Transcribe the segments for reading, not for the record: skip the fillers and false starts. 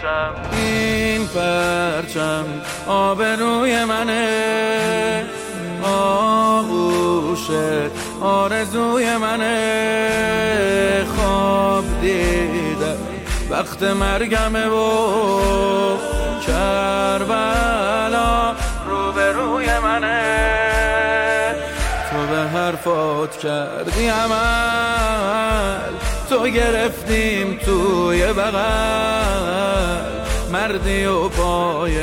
این پرچم آبروی منه، آغوشت آرزوی منه. خواب دیدم وقت مرگمه و کربلا روبروی منه. تو به حرفات کردی عمل، تو گرفتیم توی بغل، مردی و پای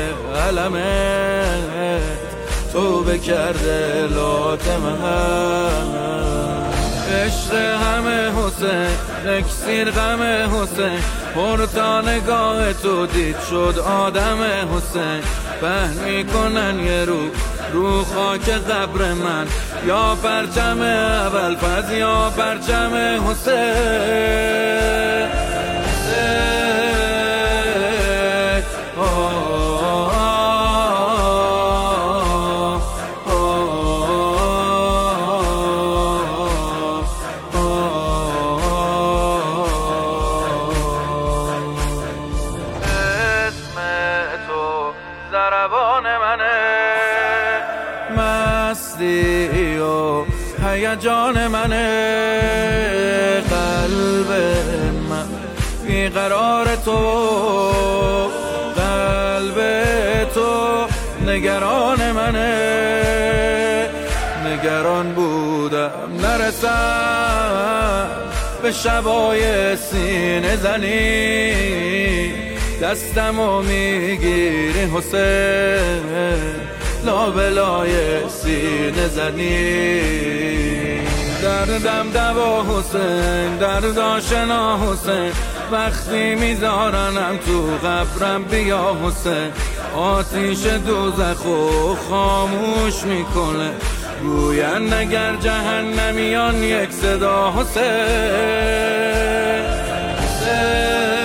علمت تو بکرده لاتمه. عشق همه حسین، اکسیر غم حسین، پر نگاه تو دید شد آدم حسین. پهن میکنن یه رو خاک قبر من، یا پرچم اول فز یا پرچم حسین. ضربان منه، مستی و هیجان منه. قلب من بیقرار تو، قلب تو نگران منه. نگران بودم نرسم به شبای سینه زنی، دستمو میگیری حسین، لابلای سینه زنی. دردم دوا حسین، درد آشنا حسین، وقتی میذارنم تو قبرم بیا حسین. آتیش دوزخو خاموش میکنه، گوین اگر جهنمیان یک صدا حسین.